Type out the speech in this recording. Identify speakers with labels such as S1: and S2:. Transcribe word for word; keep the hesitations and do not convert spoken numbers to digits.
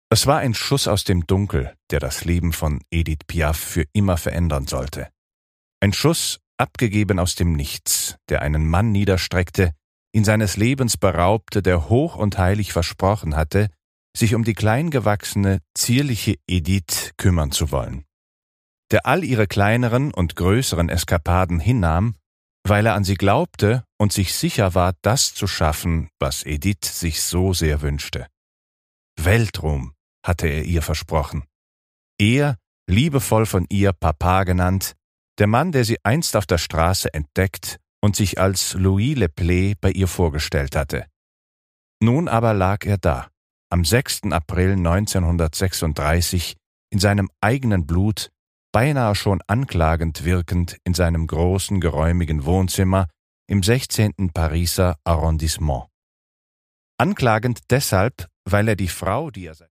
S1: Es war ein Schuss aus dem Dunkel, der das Leben von Edith Piaf für immer verändern sollte. Ein Schuss, abgegeben aus dem Nichts, der einen Mann niederstreckte, ihn seines Lebens beraubte, der hoch und heilig versprochen hatte, sich um die kleingewachsene, zierliche Edith kümmern zu wollen. Der all ihre kleineren und größeren Eskapaden hinnahm, weil er an sie glaubte und sich sicher war, das zu schaffen, was Edith sich so sehr wünschte. Weltruhm hatte er ihr versprochen. Er, liebevoll von ihr Papa genannt, der Mann, der sie einst auf der Straße entdeckt und sich als Louis Le Play bei ihr vorgestellt hatte. Nun aber lag er da, am sechsten April neunzehnhundertsechsunddreißig, in seinem eigenen Blut, beinahe schon anklagend wirkend in seinem großen, geräumigen Wohnzimmer im sechzehnten Pariser Arrondissement. Anklagend deshalb, weil er die Frau, die er seit